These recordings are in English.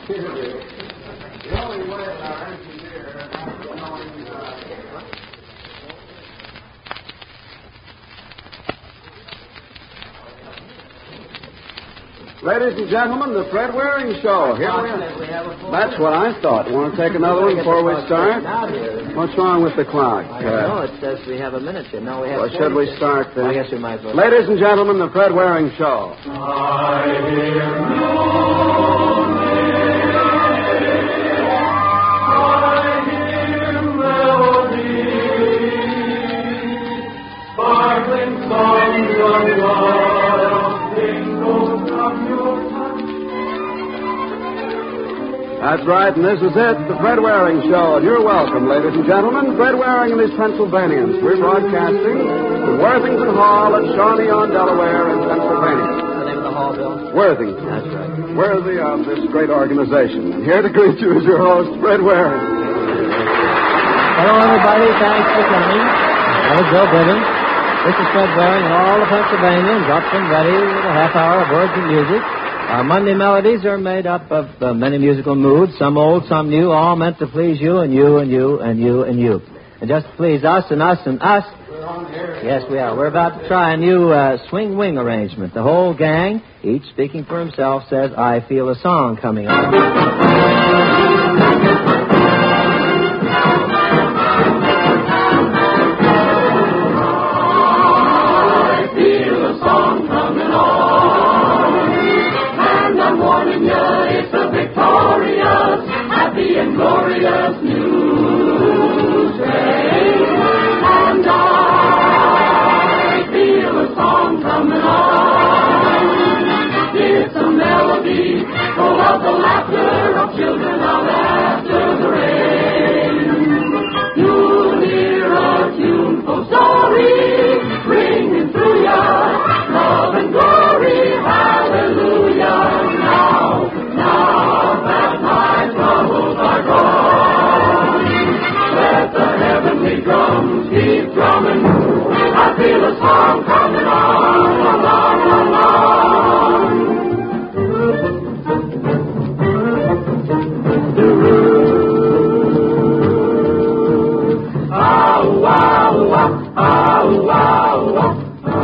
The only way that our engineer Ladies and gentlemen, the Fred Waring Show. Here we are. That's what I thought. Want to take another one before we start? What's wrong with the clock? No, it says we have a minute here. No, we have. Well, should we start then? I guess we might as well. Ladies and gentlemen, the Fred Waring Show. I hear That's right, and this is it, the Fred Waring Show. And you're welcome, ladies and gentlemen. Fred Waring and his Pennsylvanians. We're broadcasting from Worthington Hall at Shawnee-on Delaware in Pennsylvania. What's the name of the hall, Bill? Worthington. That's right. Worthy of this great organization. And here to greet you is your host, Fred Waring. Hello, everybody. Thanks for coming. That was Bill Bivens. This is Fred Waring and all the Pennsylvanians up and ready with a half hour of words and music. Our Monday melodies are made up of many musical moods, some old, some new, all meant to please you and you and you and you and you. And just to please us and us and us. Yes, we are. We're about to try a new swing wing arrangement. The whole gang, each speaking for himself, says, I feel a song coming on. Glorious news day, and I feel a song coming on. It's a melody full of the laughter of children out after the rain. You'll hear a tuneful story ringing through ya, love and glory, hallelujah. Now that my troubles are gone, let the heavenly drums keep drumming. I feel a song coming on, along, along. Ow, ow, ow, ow, ow, ow.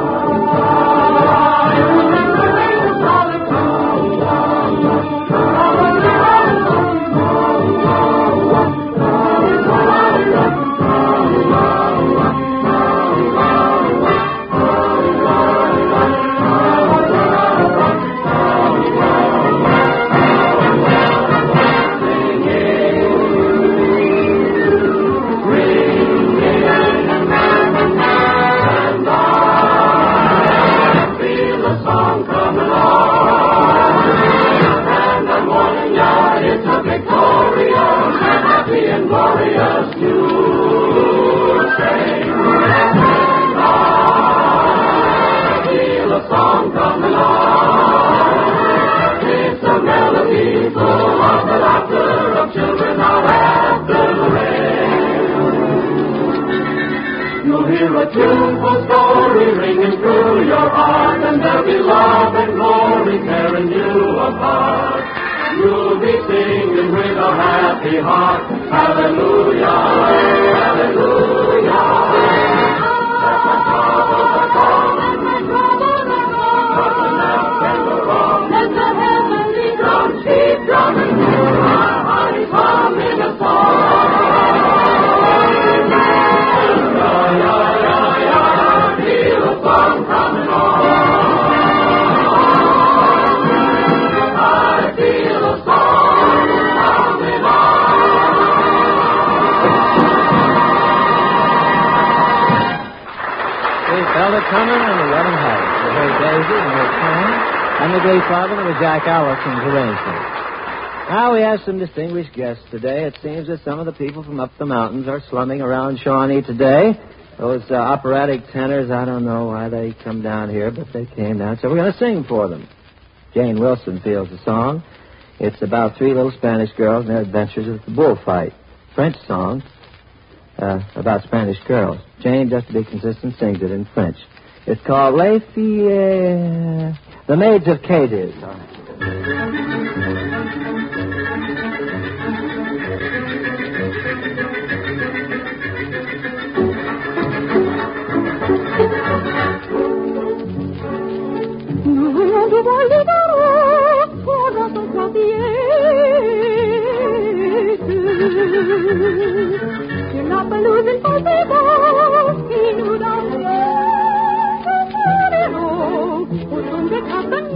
A tuneful story ringing through your heart, and there'll be love and glory tearing you apart. You'll be singing with a happy heart, hallelujah, hallelujah. Let my troubles are gone, let my troubles are gone. Nothing else can go wrong. Let the heavenly drums keep drumming. My heart is humming a song. Felt it coming and we let him have it. We heard Daisy and her Tom and the Glee Club, and it was Jack Allison's arrangement. Now we have some distinguished guests today. It seems that some of the people from up the mountains are slumming around Shawnee today. Those operatic tenors, I don't know why they come down here, but they came down. So we're going to sing for them. Jane Wilson feels the song. It's about three little Spanish girls and their adventures at the bullfight. French song. About Spanish girls. Jane, just to be consistent, sings it in French. It's called Les Filles, The Maids of Cadiz. vuoi libero, ora sono sapiente. You're not believing for people, in who don't know, who don't get up and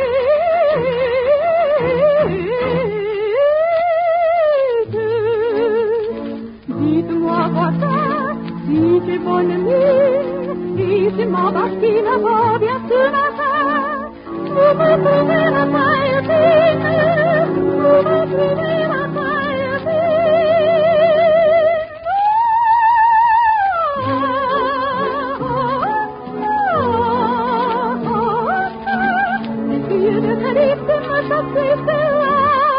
Dites-moi votre, si c'est bonne nuit, si ma bastine va bien ce matin, vous me trouvez la paille fine, vous me trouvez la paille fine. Essayez de faire de me chasser celle-là.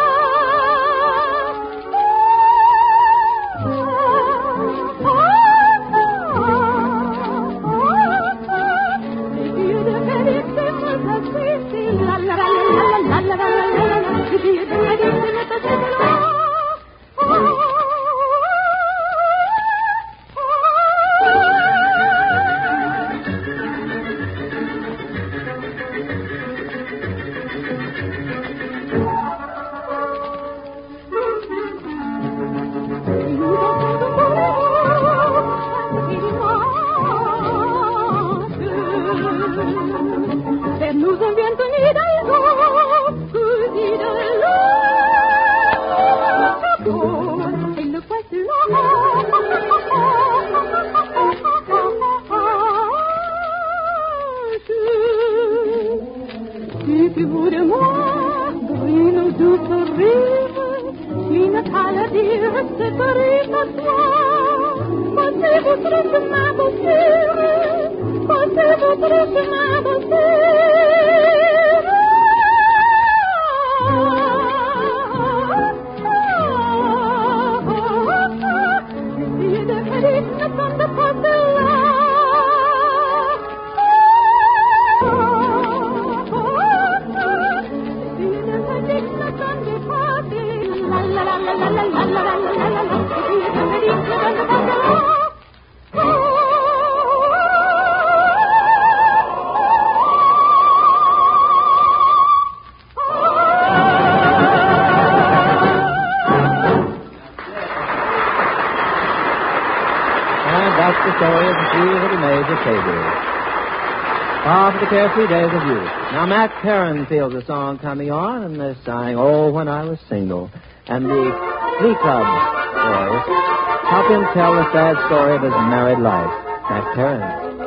The carefree days of youth. Now, Matt Perrin feels the song coming on, and they're sighing, "Oh, when I was single." And the Glee Club boys help him tell the sad story of his married life. Matt Perrin.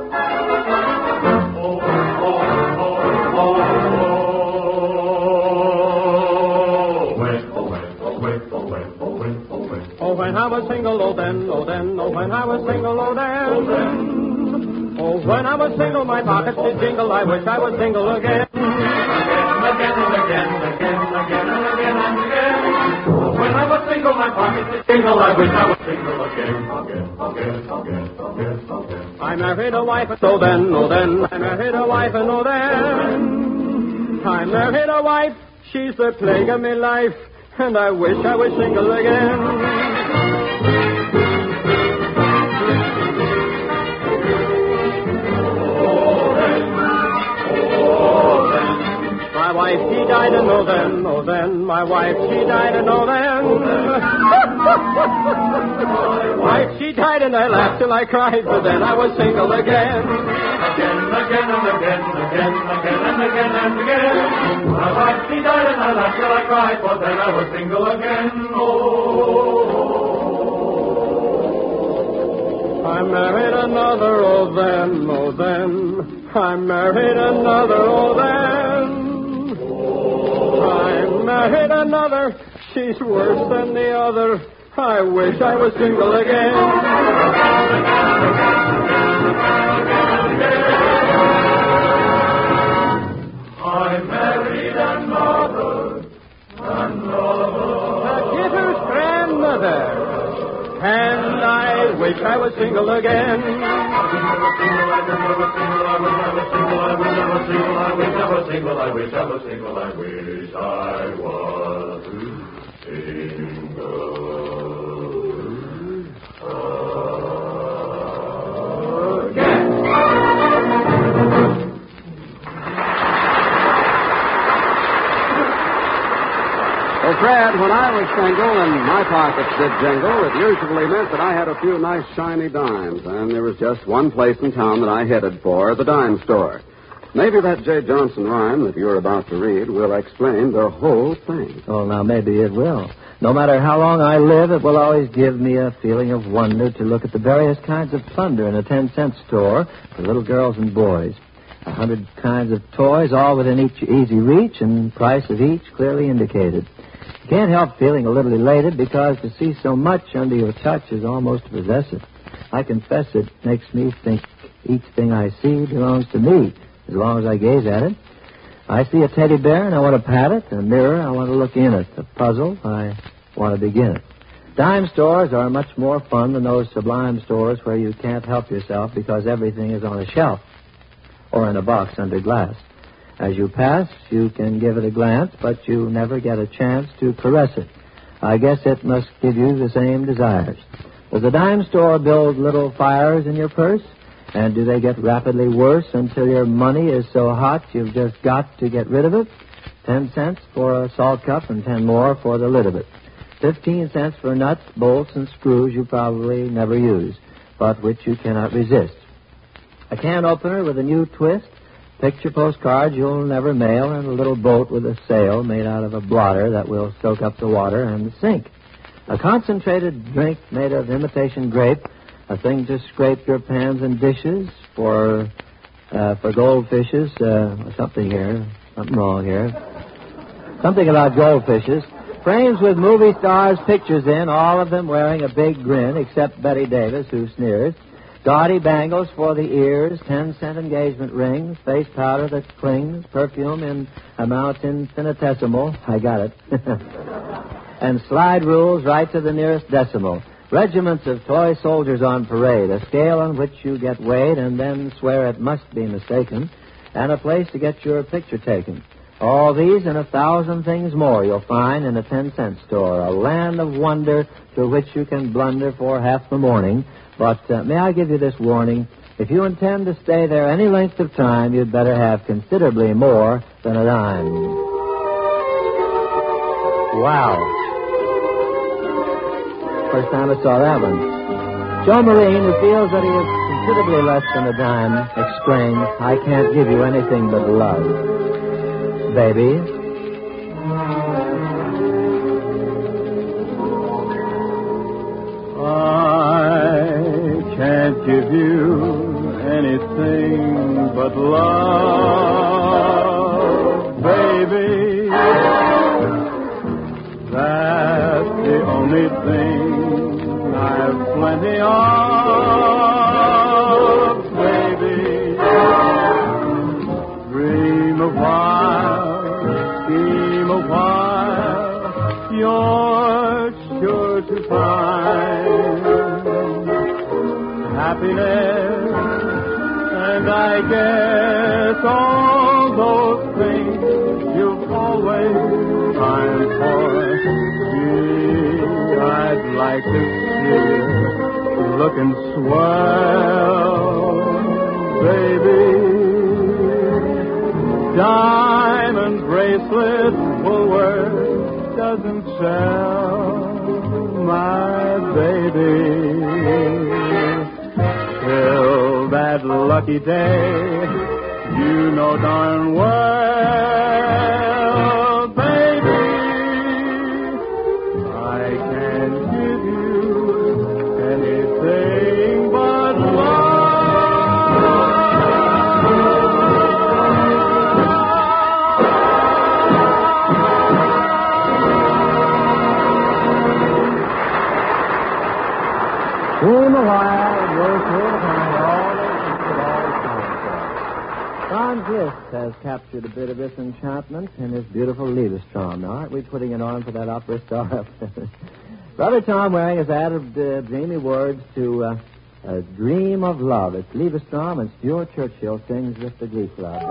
Oh, when I was single, oh then, oh then, oh when I was single, oh then. Oh, when I was single, my pockets did jingle. I wish I was single again. Again and again, again, again and again and again. Oh, when I was single, my pockets did jingle. I wish I was single again. Again. I married a wife, and so then, oh then. I married a wife, and oh then. I married a wife, she's the plague of me life, and I wish I was single again. My wife, she died, and oh then, my wife, she died, and oh then. My wife, she died, and I laughed till I cried, but then I was single again. Again, again, and again, again, again, and again, and again. My wife, she died, and I laughed till I cried, but then I was single again. Oh. I married another, oh then, oh then. I married another, oh then. I married another, she's worse than the other. I wish I was single again. I married another. A Gitter's grandmother. And I wish I was single again. I wish I was single. Fred, when I was single and my pockets did jingle, it usually meant that I had a few nice shiny dimes, and there was just one place in town that I headed for, the dime store. Maybe that J. Johnson rhyme that you're about to read will explain the whole thing. Oh, now maybe it will. No matter how long I live, it will always give me a feeling of wonder to look at the various kinds of plunder in a 10-cent store for little girls and boys. 100 kinds of toys, all within each easy reach, and price of each clearly indicated. You can't help feeling a little elated because to see so much under your touch is almost to possess it. I confess it makes me think each thing I see belongs to me as long as I gaze at it. I see a teddy bear and I want to pat it. A mirror, I want to look in it. A puzzle, I want to begin it. Dime stores are much more fun than those sublime stores where you can't help yourself because everything is on a shelf or in a box under glass. As you pass, you can give it a glance, but you never get a chance to caress it. I guess it must give you the same desires. Does a dime store build little fires in your purse? And do they get rapidly worse until your money is so hot you've just got to get rid of it? 10 cents for a salt cup and 10 more for the lid of it. 15 cents for nuts, bolts, and screws you probably never use, but which you cannot resist. A can opener with a new twist, picture postcards you'll never mail, and a little boat with a sail made out of a blotter that will soak up the water and sink. A concentrated drink made of imitation grape, a thing to scrape your pans and dishes for goldfishes. Something wrong here. Something about goldfishes. Frames with movie stars' pictures in, all of them wearing a big grin, except Betty Davis, who sneers. Gaudy bangles for the ears, 10-cent engagement rings, face powder that clings, perfume in amounts infinitesimal. I got it. And slide rules right to the nearest decimal. Regiments of toy soldiers on parade, a scale on which you get weighed and then swear it must be mistaken, and a place to get your picture taken. All these and 1,000 things more you'll find in a 10-cent store, a land of wonder to which you can blunder for half the morning. But may I give you this warning? If you intend to stay there any length of time, you'd better have considerably more than a dime. Wow. First time I saw that one. Joe Marine, who feels that he is considerably less than a dime, exclaims, I can't give you anything but love. Baby. I can't give you anything but love, baby. That's the only thing I've plenty of, baby. Dream a while, scheme a while, you're sure to find happiness, and I guess all those things you've always pined for. Gee, I'd like to see you looking swell, baby. Diamond bracelet, Woolworth doesn't sell, my baby. Till that lucky day, you know darn well, baby, I can't give you anything but love. Dream a while, and you're sure to find all that you could always find for. Don Gist has captured a bit of this enchantment in his beautiful Liebestraum. Now, aren't we putting it on for that opera star? Brother Tom Waring has added dreamy words to A Dream of Love. It's Liebestraum, and Stuart Churchill sings with the Glee Club.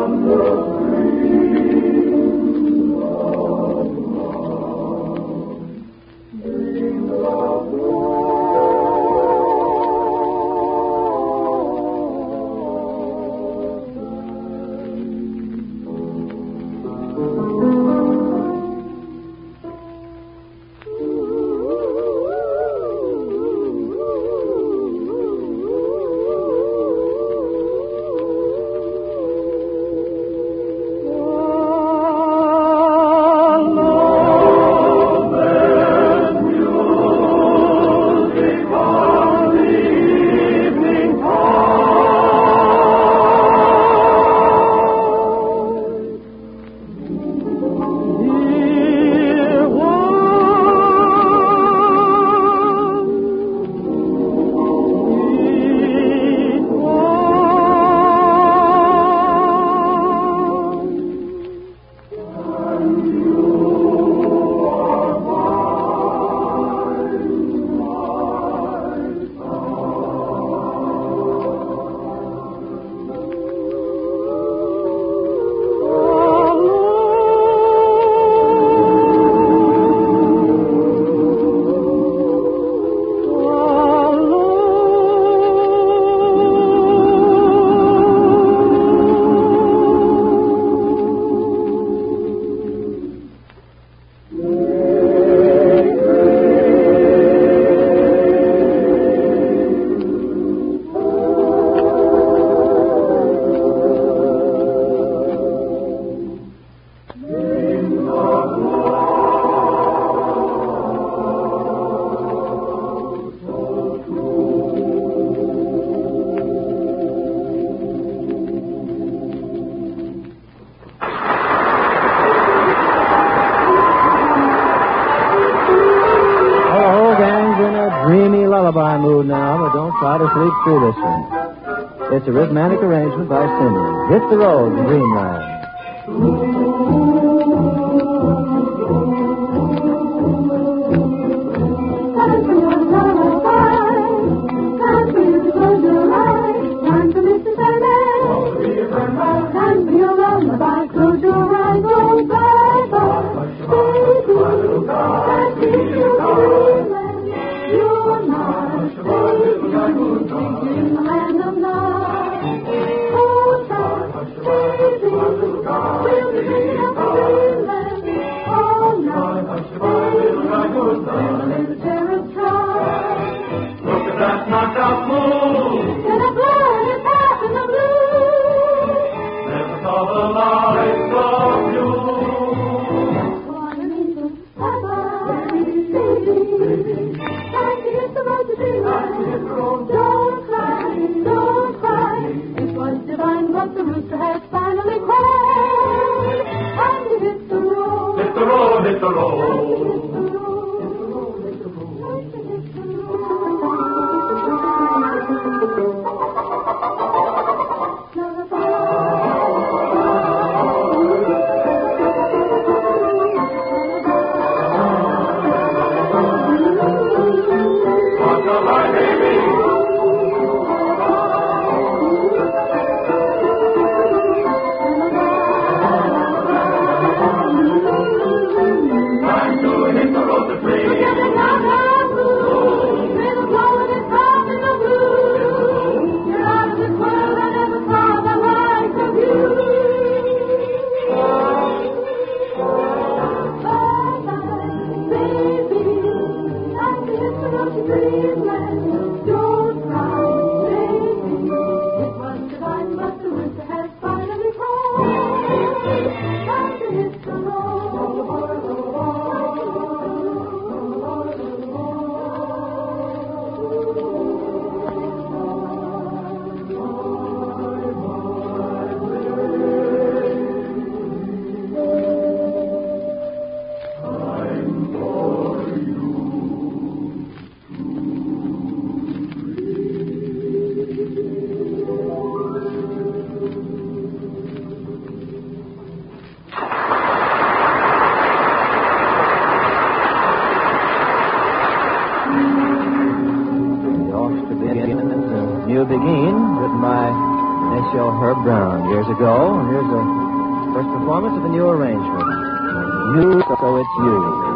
lullaby mood now, but don't try to sleep through this one. It's a rhythmic arrangement by Simeon. Hit the road, Dreamland. Don't cry. It was divine what the rooster has finally cried. years ago. Here's the first performance of a new arrangement. You, so it's you.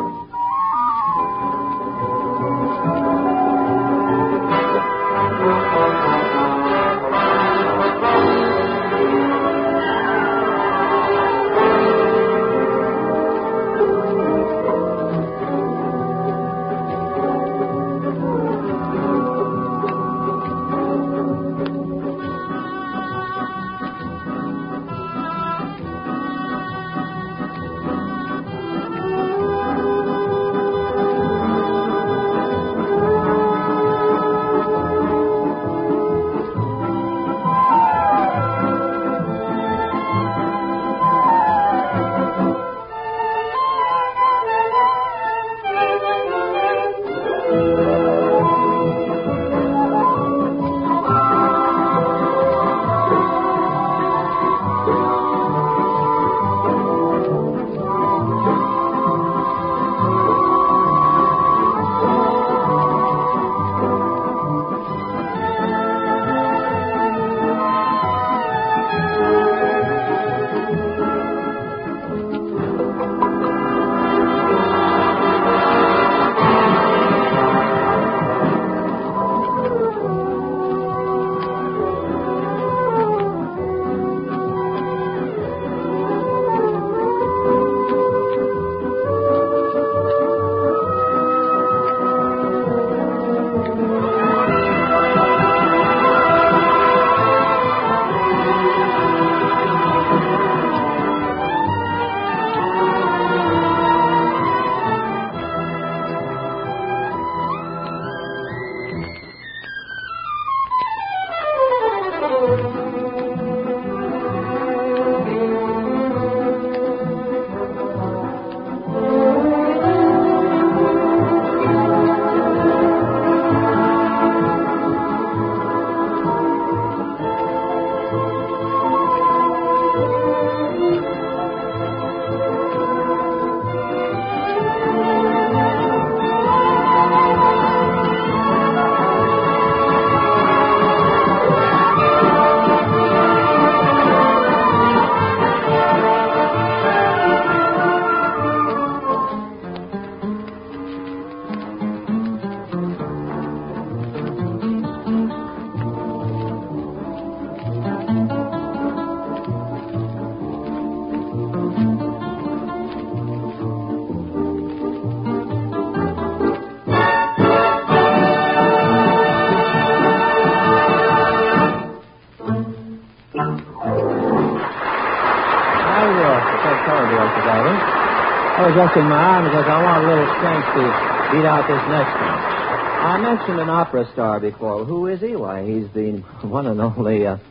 I was resting my arm because I want a little strength to beat out this next one. I mentioned an opera star before. Who is he? Why, he's the one and only, I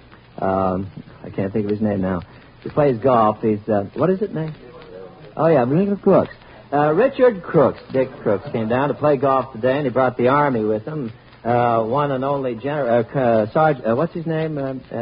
can't think of his name now. He plays golf. He's, what is his name? Oh, yeah, Richard Crooks. Richard Crooks, Dick Crooks, came down to play golf today, and he brought the Army with him. One and only Sergeant, what's his name?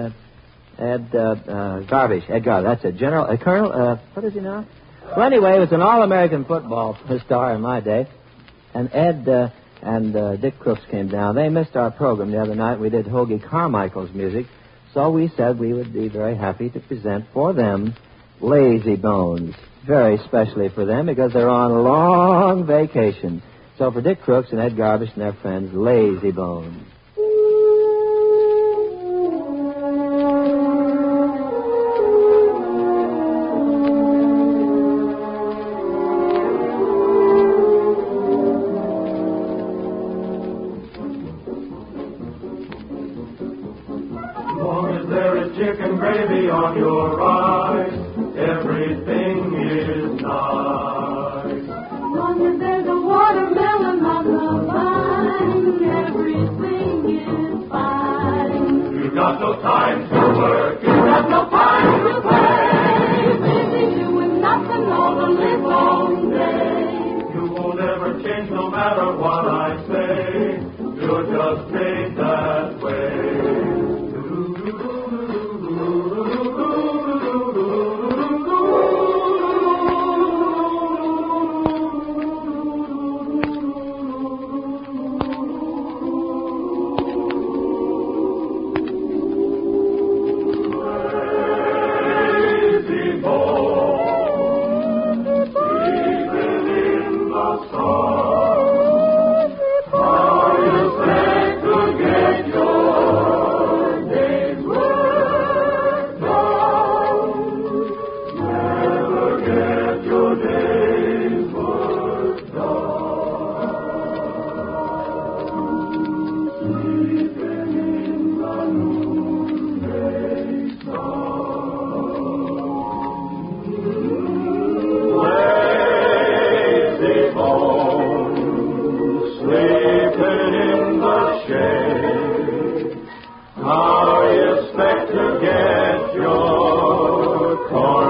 Ed Garvish. Ed Garvish, that's it. General, Colonel, what is he now? Well, anyway, he was an all-American football star in my day. And Ed and Dick Crooks came down. They missed our program the other night. We did Hoagie Carmichael's music. So we said we would be very happy to present for them Lazy Bones. Very specially for them because they're on a long vacation. So for Dick Crooks and Ed Garvish and their friends, Lazy Bones. Chicken gravy on your rice, everything is nice. As long as there's a watermelon on the vine, everything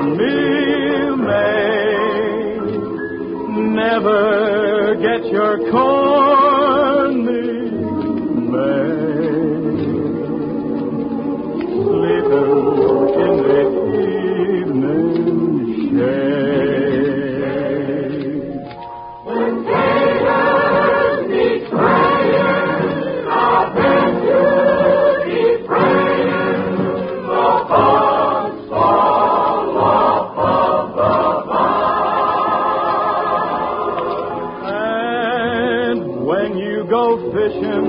cornmeal may never get your cornmeal may sleeping in the evening shade. When taters need praying, I bet you need praying. The bugs fall off of the vine. And when you go fishing,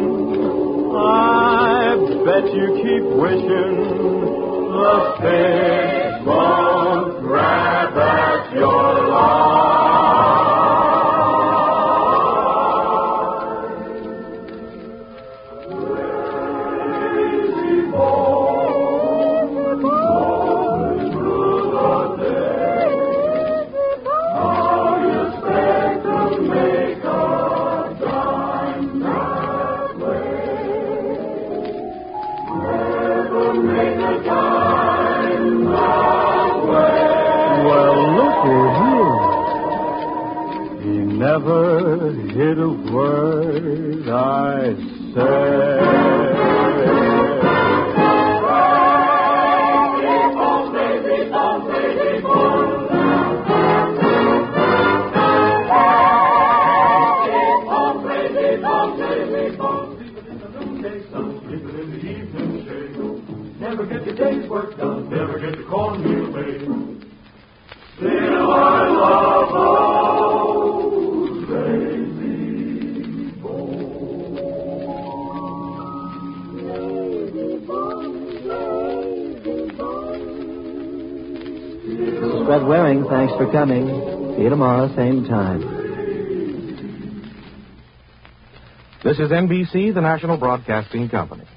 I bet you keep wishing the fish won't grab at your line. Lazy bones rolling through the day. How you expect to make a dime that way? Never make a dime that way. Well, look at him. He never hid a word I said. Crazy bone, crazy bone. Crazy bone, crazy bone. Some sleeping in the evening shade. Never get your day's work done, never get the cornmeal made. Still I love those lazy bones. This is Fred Waring. Thanks for coming. See you tomorrow, same time. This is NBC, the National Broadcasting Company.